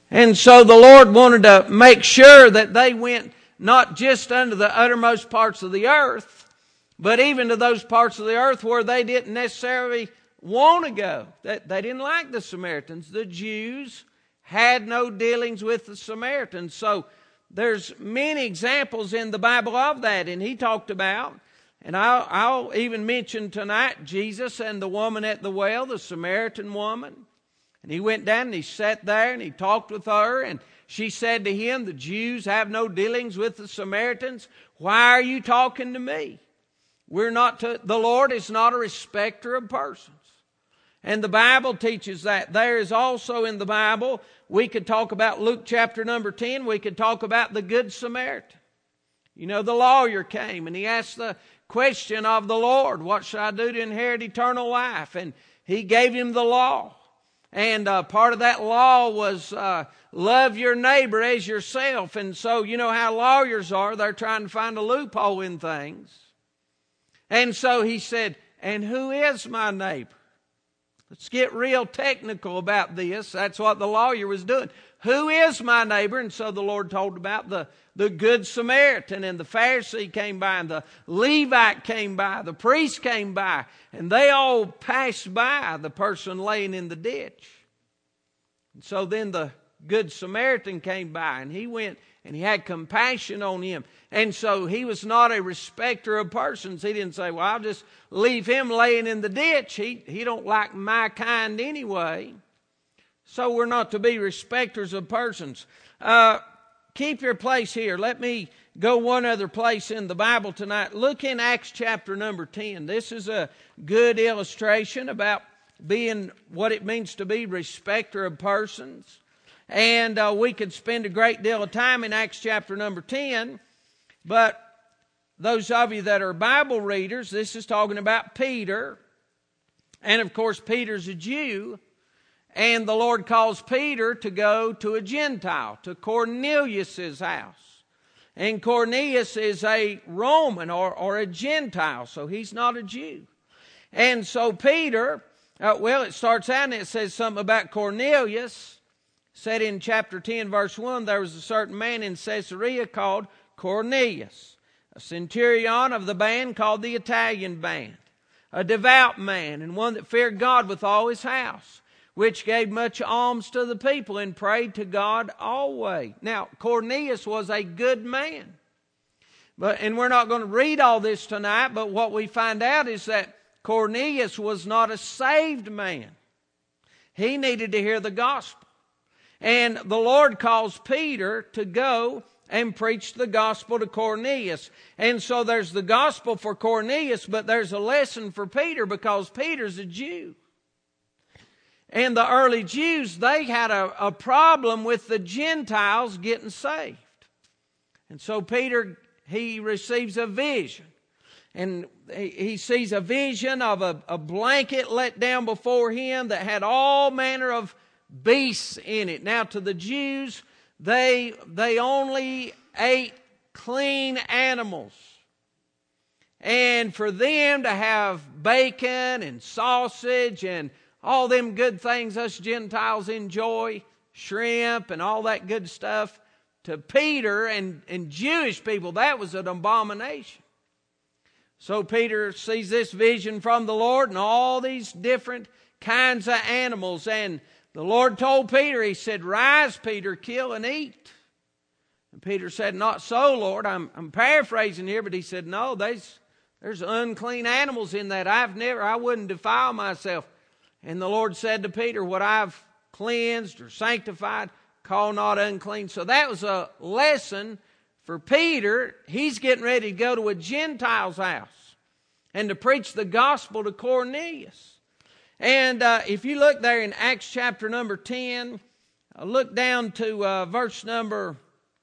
And so the Lord wanted to make sure that they went not just unto the uttermost parts of the earth, but even to those parts of the earth where they didn't necessarily want to go. They didn't like the Samaritans. The Jews had no dealings with the Samaritans. So there's many examples in the Bible of that. And he talked about, and I'll even mention tonight, Jesus and the woman at the well, the Samaritan woman. And he went down and he sat there and he talked with her. And she said to him, the Jews have no dealings with the Samaritans. Why are you talking to me? The Lord is not a respecter of persons. And the Bible teaches that. There is also in the Bible, we could talk about Luke chapter number 10. We could talk about the Good Samaritan. You know, the lawyer came and he asked the question of the Lord, what shall I do to inherit eternal life? And he gave him the law. And part of that law was love your neighbor as yourself. And so you know how lawyers are. They're trying to find a loophole in things. And so he said, and who is my neighbor? Let's get real technical about this. That's what the lawyer was doing. Who is my neighbor? And so the Lord told about the Good Samaritan, and the Pharisee came by, and the Levite came by, the priest came by, and they all passed by the person laying in the ditch. And so then the Good Samaritan came by, and he went and he had compassion on him. And so he was not a respecter of persons. He didn't say, well, I'll just leave him laying in the ditch. He don't like my kind anyway. So we're not to be respecters of persons. Keep your place here. Let me go one other place in the Bible tonight. Look in Acts chapter number 10. This is a good illustration about being what it means to be respecter of persons. And we could spend a great deal of time in Acts chapter number 10. But those of you that are Bible readers, this is talking about Peter. And of course, Peter's a Jew. And the Lord calls Peter to go to a Gentile, to Cornelius' house. And Cornelius is a Roman or a Gentile, so he's not a Jew. And so Peter, it starts out and it says something about Cornelius. Said in chapter 10, verse 1, there was a certain man in Caesarea called Cornelius, a centurion of the band called the Italian band, a devout man and one that feared God with all his house, which gave much alms to the people and prayed to God always. Now, Cornelius was a good man. And we're not going to read all this tonight, but what we find out is that Cornelius was not a saved man. He needed to hear the gospel. And the Lord calls Peter to go and preach the gospel to Cornelius. And so there's the gospel for Cornelius, but there's a lesson for Peter because Peter's a Jew. And the early Jews, they had a problem with the Gentiles getting saved. And so Peter, he receives a vision. And he sees a vision of a blanket let down before him that had all manner of beasts in it. Now to the Jews, they only ate clean animals. And for them to have bacon and sausage and all them good things us Gentiles enjoy, shrimp and all that good stuff, to Peter and Jewish people, that was an abomination. So Peter sees this vision from the Lord and all these different kinds of animals. And the Lord told Peter, he said, rise, Peter, kill and eat. And Peter said, not so, Lord. I'm paraphrasing here, but he said, no, there's unclean animals in that. I wouldn't defile myself. And the Lord said to Peter, what I've cleansed or sanctified, call not unclean. So that was a lesson for Peter. He's getting ready to go to a Gentile's house and to preach the gospel to Cornelius. And if you look there in Acts chapter number 10, look down to verse number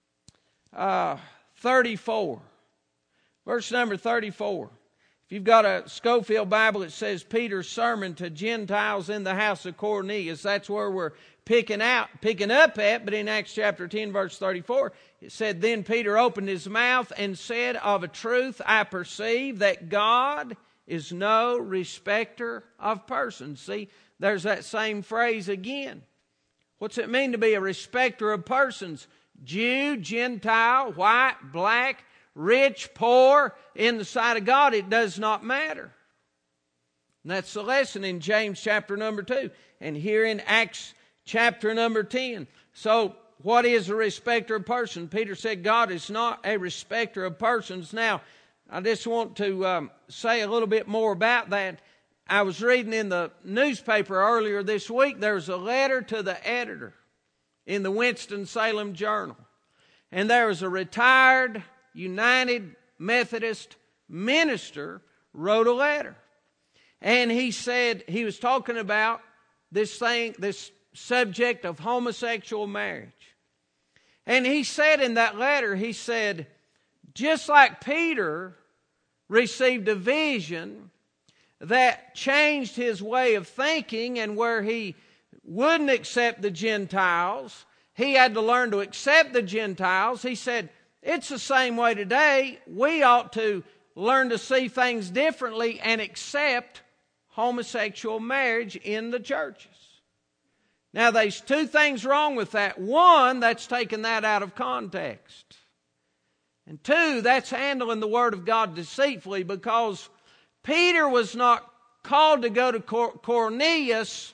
34. Verse number 34. If you've got a Scofield Bible, it says Peter's sermon to Gentiles in the house of Cornelius. That's where we're picking up at. But in Acts chapter 10, verse 34, it said, then Peter opened his mouth and said, of a truth I perceive that God is no respecter of persons. See, there's that same phrase again. What's it mean to be a respecter of persons? Jew, Gentile, white, black, rich, poor, in the sight of God, it does not matter. And that's the lesson in James chapter number 2. And here in Acts chapter number 10. So, what is a respecter of persons? Peter said God is not a respecter of persons. Now, I just want to say a little bit more about that. I was reading in the newspaper earlier this week, there's a letter to the editor in the Winston-Salem Journal. And there was a retired United Methodist minister wrote a letter. And he said, he was talking about this subject of homosexual marriage. And he said in that letter, he said, just like Peter received a vision that changed his way of thinking, and where he wouldn't accept the Gentiles, he had to learn to accept the Gentiles. He said, it's the same way today. We ought to learn to see things differently and accept homosexual marriage in the churches. Now, there's two things wrong with that. One, that's taking that out of context. And two, that's handling the Word of God deceitfully, because Peter was not called to go to Cornelius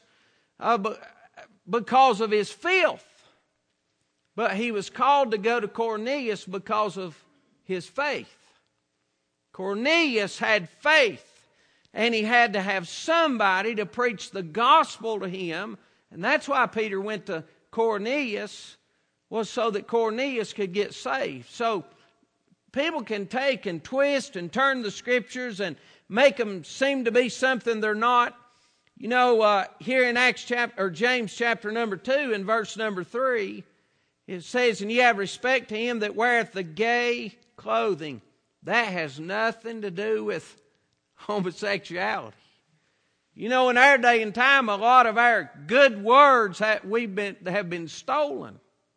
because of his filth. But he was called to go to Cornelius because of his faith. Cornelius had faith, and he had to have somebody to preach the gospel to him. And that's why Peter went to Cornelius, was so that Cornelius could get saved. So people can take and twist and turn the Scriptures and make them seem to be something they're not. You know, here in James chapter number 2 and verse number 3, it says, and ye have respect to him that weareth the gay clothing. That has nothing to do with homosexuality. You know, in our day and time, a lot of our good words have been stolen.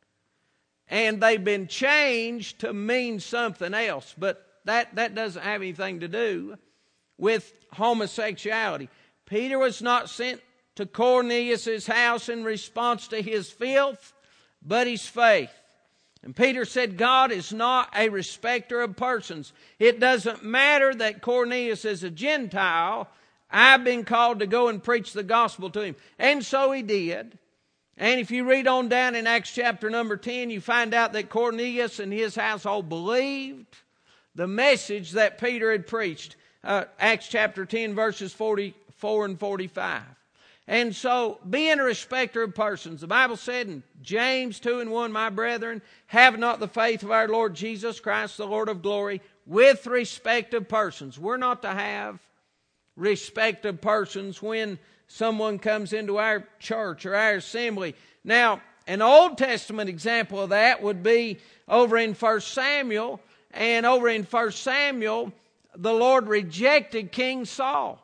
And they've been changed to mean something else. But that doesn't have anything to do with homosexuality. Peter was not sent to Cornelius' house in response to his filth, but his faith. And Peter said God is not a respecter of persons. It doesn't matter that Cornelius is a Gentile. I've been called to go and preach the gospel to him. And so he did. And if you read on down in Acts chapter number 10, you find out that Cornelius and his household believed the message that Peter had preached. Acts chapter 10, verses 44 and 45. And so, being a respecter of persons, the Bible said in James 2 and 1, my brethren, have not the faith of our Lord Jesus Christ, the Lord of glory, with respect of persons. We're not to have respect of persons when someone comes into our church or our assembly. Now, an Old Testament example of that would be over in 1 Samuel. And over in 1 Samuel, the Lord rejected King Saul.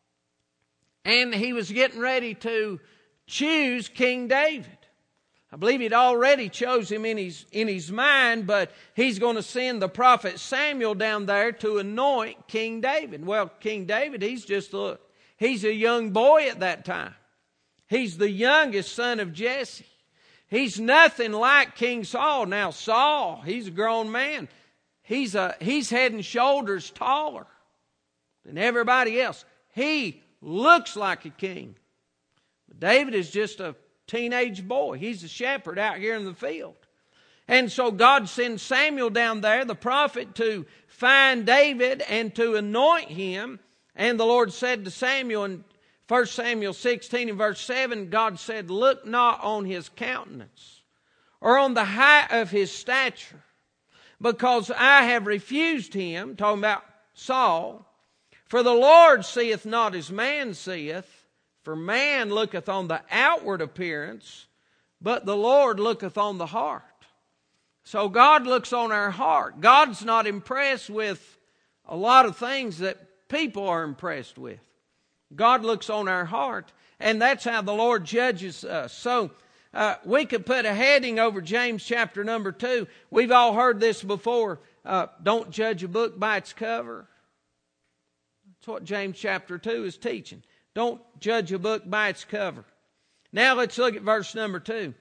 And he was getting ready to choose King David. I believe he'd already chose him in his mind, but he's going to send the prophet Samuel down there to anoint King David. Well, King David, he's a young boy at that time. He's the youngest son of Jesse. He's nothing like King Saul. Now, Saul, he's a grown man. He's head and shoulders taller than everybody else. He looks like a king. But David is just a teenage boy. He's a shepherd out here in the field. And so God sends Samuel down there, the prophet, to find David and to anoint him. And the Lord said to Samuel in 1 Samuel 16 and verse 7, God said, look not on his countenance or on the height of his stature, because I have refused him, talking about Saul. For the Lord seeth not as man seeth, for man looketh on the outward appearance, but the Lord looketh on the heart. So God looks on our heart. God's not impressed with a lot of things that people are impressed with. God looks on our heart, and that's how the Lord judges us. So we could put a heading over James chapter number 2. We've all heard this before. Don't judge a book by its cover. That's what James chapter 2 is teaching. Don't judge a book by its cover. Now let's look at verse number 2.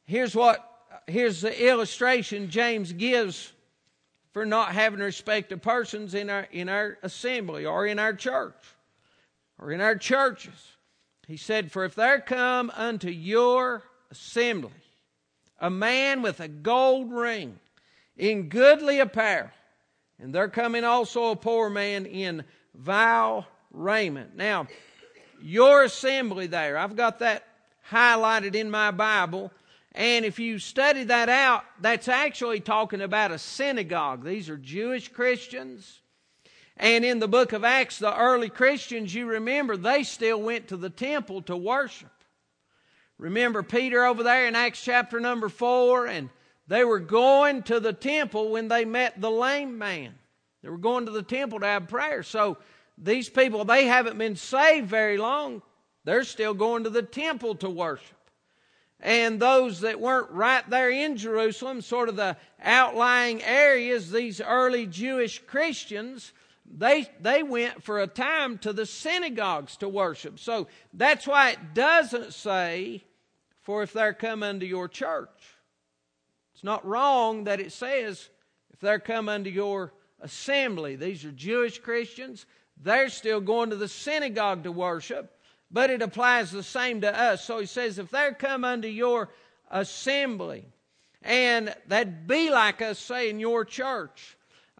here's the illustration James gives for not having respect of persons in our assembly or in our church or in our churches. He said, "For if there come unto your assembly a man with a gold ring in goodly apparel, and there come in also a poor man in vile raiment." Now, your assembly there, I've got that highlighted in my Bible. And if you study that out, that's actually talking about a synagogue. These are Jewish Christians. And in the book of Acts, the early Christians, you remember, they still went to the temple to worship. Remember Peter over there in Acts chapter number 4, and they were going to the temple when they met the lame man. They were going to the temple to have prayer. So these people, they haven't been saved very long. They're still going to the temple to worship. And those that weren't right there in Jerusalem, sort of the outlying areas, these early Jewish Christians, they went for a time to the synagogues to worship. So that's why it doesn't say, "For if there come unto your church." It's not wrong that it says, "If there come unto your assembly." These are Jewish Christians. They're still going to the synagogue to worship. But it applies the same to us. So he says, "If there come unto your assembly," and that'd be like us saying your church.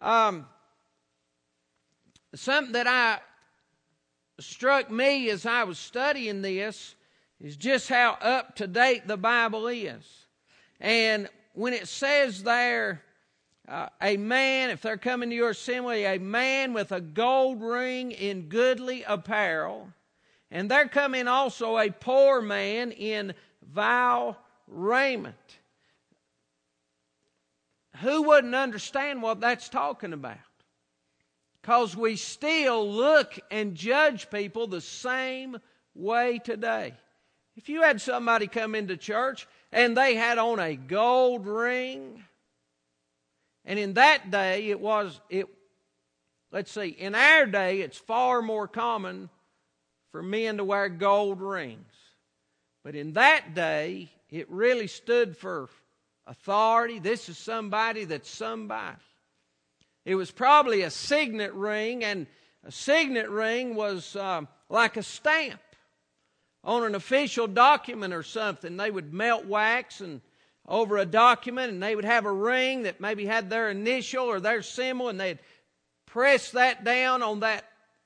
Something that struck me as I was studying this is just how up to date the Bible is. And when it says there, a man, if they're coming to your assembly, a man with a gold ring in goodly apparel, and there come in also a poor man in vile raiment. Who wouldn't understand what that's talking about? Because we still look and judge people the same way today. If you had somebody come into church and they had on a gold ring, and in that day let's see, in our day it's far more common for men to wear gold rings. But in that day, it really stood for authority. This is somebody that's somebody. It was probably a signet ring, and a signet ring was like a stamp on an official document or something. They would melt wax and over a document, and they would have a ring that maybe had their initial or their symbol, and they'd press that down on that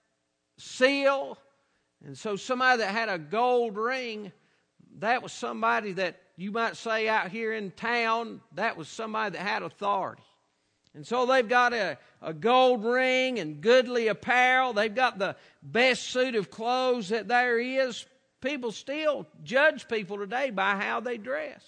seal. And so somebody that had a gold ring, that was somebody that you might say out here in town, that was somebody that had authority. And so they've got a gold ring and goodly apparel. They've got the best suit of clothes that there is. People still judge people today by how they dress.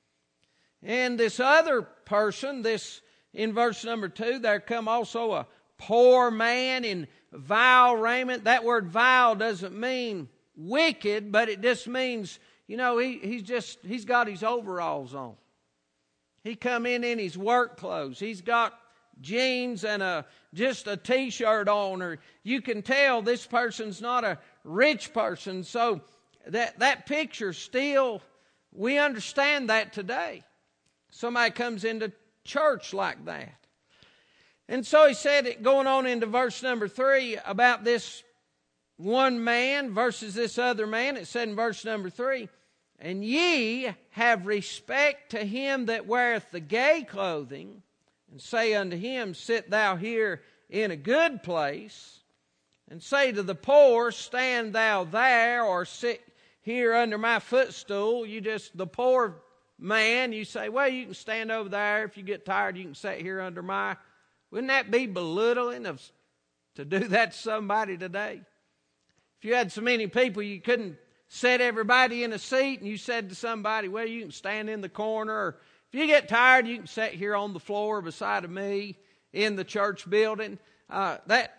And this other person, in verse number 2, there come also a poor man in vile raiment. That word vile doesn't mean wicked, but it just means, he's got his overalls on. He come in his work clothes. He's got jeans and just a t-shirt on, or you can tell this person's not a rich person. So that picture still, we understand that today. Somebody comes into church like that. And so he said, going on into verse number 3, about this one man versus this other man. It said in verse number 3, "And ye have respect to him that weareth the gay clothing, and say unto him, Sit thou here in a good place, and say to the poor, Stand thou there, or sit here under my footstool." The poor man, you say, "Well, you can stand over there. If you get tired, you can sit here under my..." Wouldn't that be belittling to do that to somebody today? If you had so many people you couldn't set everybody in a seat, and you said to somebody, "Well, you can stand in the corner," or "If you get tired, you can sit here on the floor beside of me in the church building," that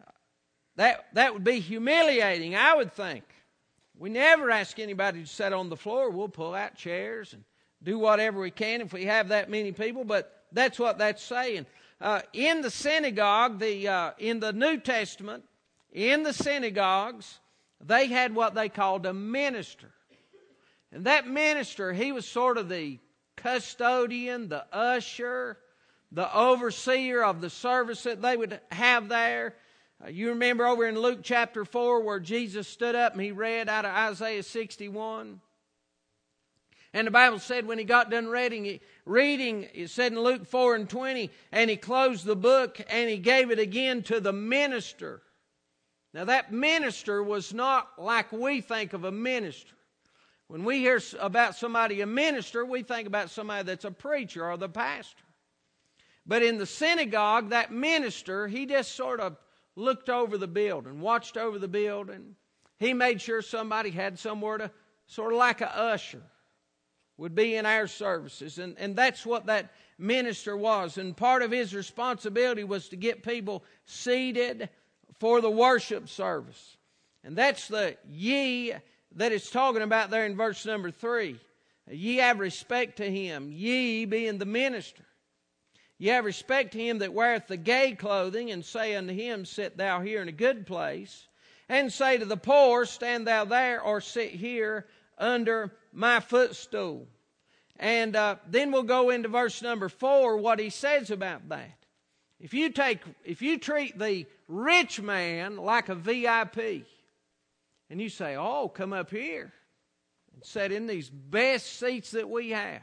would be humiliating, I would think. We never ask anybody to sit on the floor. We'll pull out chairs and do whatever we can if we have that many people, but that's what that's saying. In the synagogue, in the New Testament, in the synagogues, they had what they called a minister. And that minister, he was sort of the custodian, the usher, the overseer of the service that they would have there. You remember over in Luke chapter 4 where Jesus stood up and he read out of Isaiah 61. And the Bible said when he got done reading, it said in Luke 4:20, and he closed the book and he gave it again to the minister. Now that minister was not like we think of a minister. When we hear about somebody a minister, we think about somebody that's a preacher or the pastor. But in the synagogue, that minister, he just sort of looked over the building, watched over the building. He made sure somebody had somewhere to, sort of like a usher, would be in our services. And that's what that minister was. And part of his responsibility was to get people seated for the worship service. And that's the ye that it's talking about there in verse number 3. Ye have respect to him, ye being the minister. Ye have respect to him that weareth the gay clothing, and say unto him, sit thou here in a good place. And say to the poor, stand thou there, or sit here under my footstool. And then we'll go into verse number 4, what he says about that. If you treat the rich man like a VIP, and you say, oh, come up here and sit in these best seats that we have,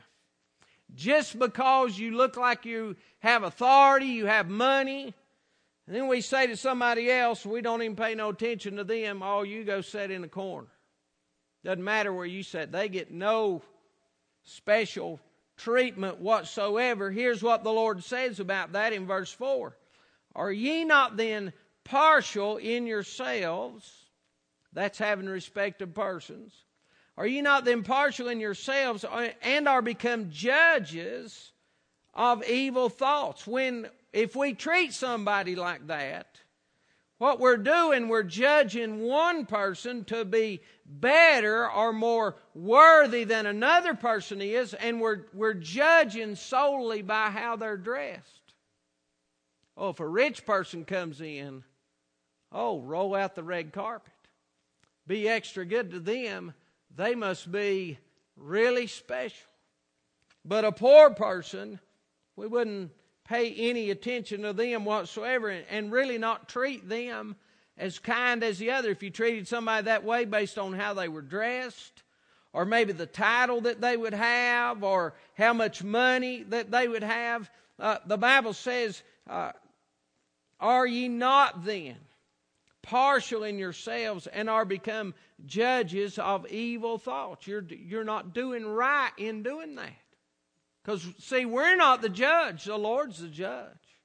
just because you look like you have authority, you have money, and then we say to somebody else, we don't even pay no attention to them, oh, you go sit in the corner. Doesn't matter where you sit. They get no special treatment whatsoever. Here's what the Lord says about that in verse 4. Are ye not then partial in yourselves? That's having respect of persons. Are ye not then partial in yourselves and are become judges of evil thoughts? If we treat somebody like that, what we're doing, we're judging one person to be better or more worthy than another person is, and we're judging solely by how they're dressed. Oh, if a rich person comes in, oh, roll out the red carpet. Be extra good to them. They must be really special. But a poor person, we wouldn't pay any attention to them whatsoever and really not treat them as kind as the other. If you treated somebody that way based on how they were dressed, or maybe the title that they would have, or how much money that they would have, the Bible says, are ye not then partial in yourselves and are become judges of evil thoughts? You're not doing right in doing that. Because, see, we're not the judge. The Lord's the judge.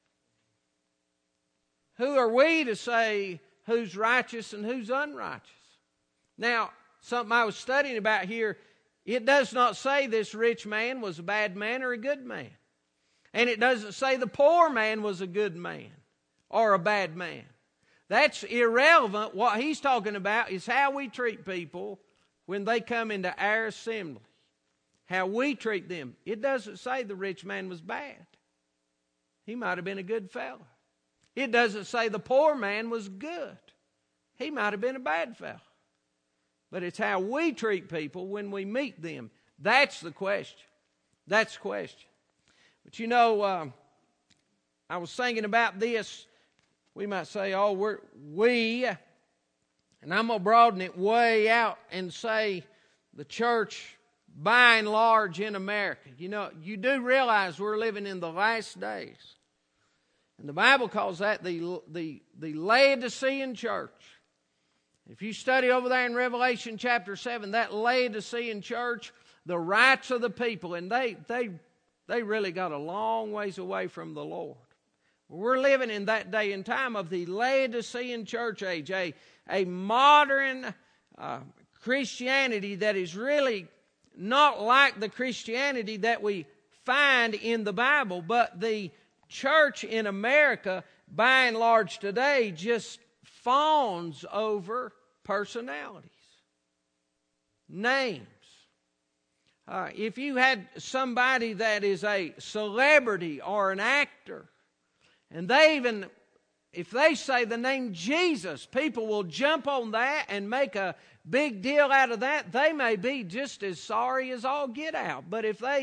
Who are we to say who's righteous and who's unrighteous? Now, something I was studying about here, it does not say this rich man was a bad man or a good man. And it doesn't say the poor man was a good man or a bad man. That's irrelevant. What he's talking about is how we treat people when they come into our assembly. How we treat them. It doesn't say the rich man was bad. He might have been a good fellow. It doesn't say the poor man was good. He might have been a bad fellow. But it's how we treat people when we meet them. That's the question. That's the question. But you know, I was thinking about this. We might say, oh, we, and I'm going to broaden it way out and say the church by and large in America. You know, you do realize we're living in the last days. And the Bible calls that the Laodicean church. If you study over there in Revelation chapter 7, that Laodicean church, the rights of the people, and they really got a long ways away from the Lord. We're living in that day and time of the Laodicean church age, a modern Christianity that is really not like the Christianity that we find in the Bible, but the church in America, by and large today, just fawns over personalities, names. If you had somebody that is a celebrity or an actor, and if they say the name Jesus, people will jump on that and make a big deal out of that. They may be just as sorry as all get out. But if they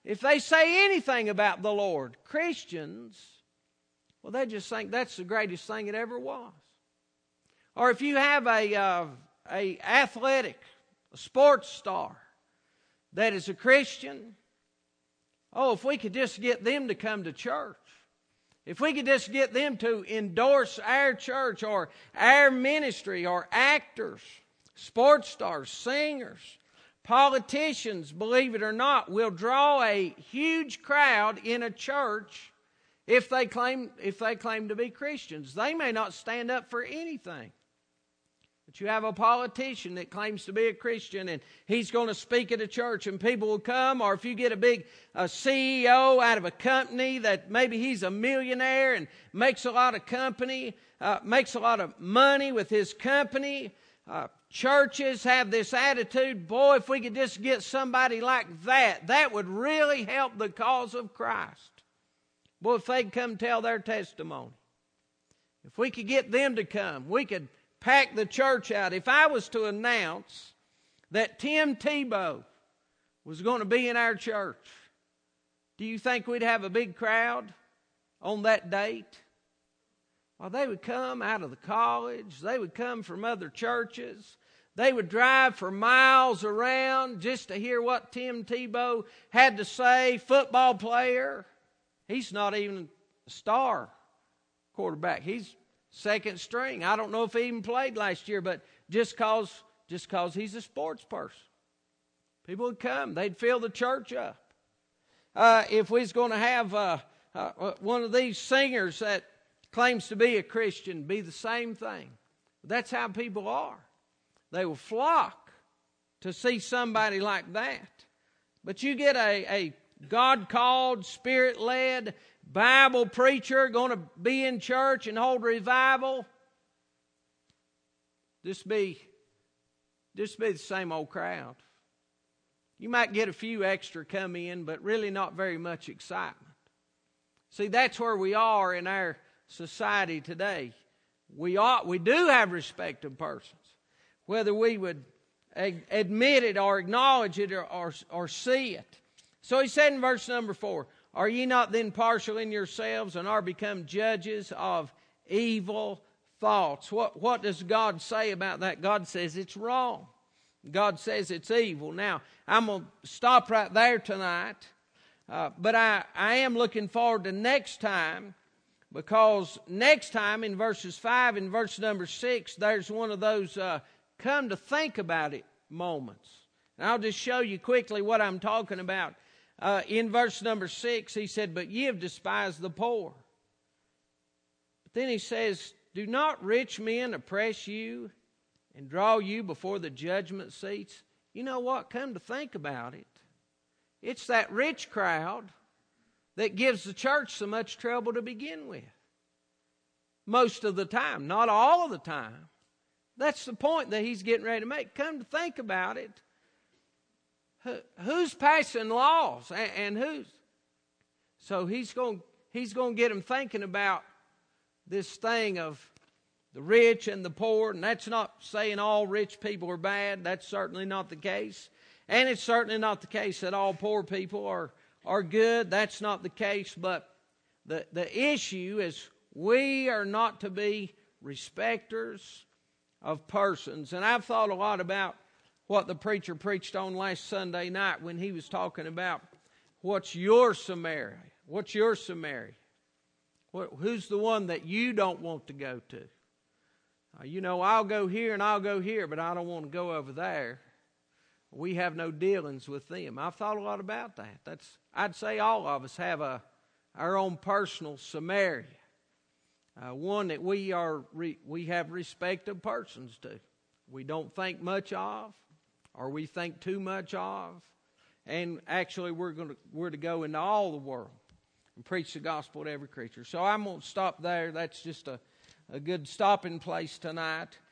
if they say anything about the Lord, Christians, well, they just think that's the greatest thing it ever was. Or if you have a sports star that is a Christian, oh, if we could just get them to come to church, if we could just get them to endorse our church or our ministry, or actors, sports stars, singers, politicians, believe it or not, will draw a huge crowd in a church if they claim to be Christians. They may not stand up for anything. But you have a politician that claims to be a Christian, and he's going to speak at a church, and people will come. Or if you get a CEO out of a company that maybe he's a millionaire and makes a lot of money with his company. Churches have this attitude, boy, if we could just get somebody like that, that would really help the cause of Christ. Boy, if they'd come tell their testimony. If we could get them to come, we could pack the church out. If I was to announce that Tim Tebow was going to be in our church, do you think we'd have a big crowd on that date? Well, they would come out of the college. They would come from other churches. They would drive for miles around just to hear what Tim Tebow had to say. Football player. He's not even a star quarterback. He's second string. I don't know if he even played last year, but just cause he's a sports person. People would come. They'd fill the church up. If we was going to have one of these singers that claims to be a Christian, be the same thing. That's how people are. They will flock to see somebody like that. But you get a God-called, Spirit-led Bible preacher going to be in church and hold revival, just be the same old crowd. You might get a few extra come in, but really not very much excitement. See, that's where we are in our society today. We do have respect of persons, whether we would admit it or acknowledge it or see it. So he said in verse number 4, are ye not then partial in yourselves, and are become judges of evil thoughts? What does God say about that? God says it's wrong. God says it's evil. Now, I'm going to stop right there tonight. But I am looking forward to next time, because next time in verses 5 and verse number 6, there's one of those come to think about it moments. And I'll just show you quickly what I'm talking about. In verse number 6, he said, but ye have despised the poor. But then he says, do not rich men oppress you and draw you before the judgment seats? You know what? Come to think about it. It's that rich crowd that gives the church so much trouble to begin with. Most of the time, not all of the time. That's the point that he's getting ready to make. Come to think about it. Who's passing laws and who's? So he's going to get them thinking about this thing of the rich and the poor. And that's not saying all rich people are bad. That's certainly not the case. And it's certainly not the case that all poor people are good. That's not the case. But the issue is we are not to be respecters of persons. And I've thought a lot about what the preacher preached on last Sunday night when he was talking about what's your Samaria. What's your Samaria? Who's the one that you don't want to go to? I'll go here and I'll go here, but I don't want to go over there. We have no dealings with them. I've thought a lot about that. I'd say all of us have our own personal Samaria. One that we have respect of persons to. We don't think much of, or we think too much of. And actually we're to go into all the world and preach the gospel to every creature. So I'm going to stop there. That's just a good stopping place tonight.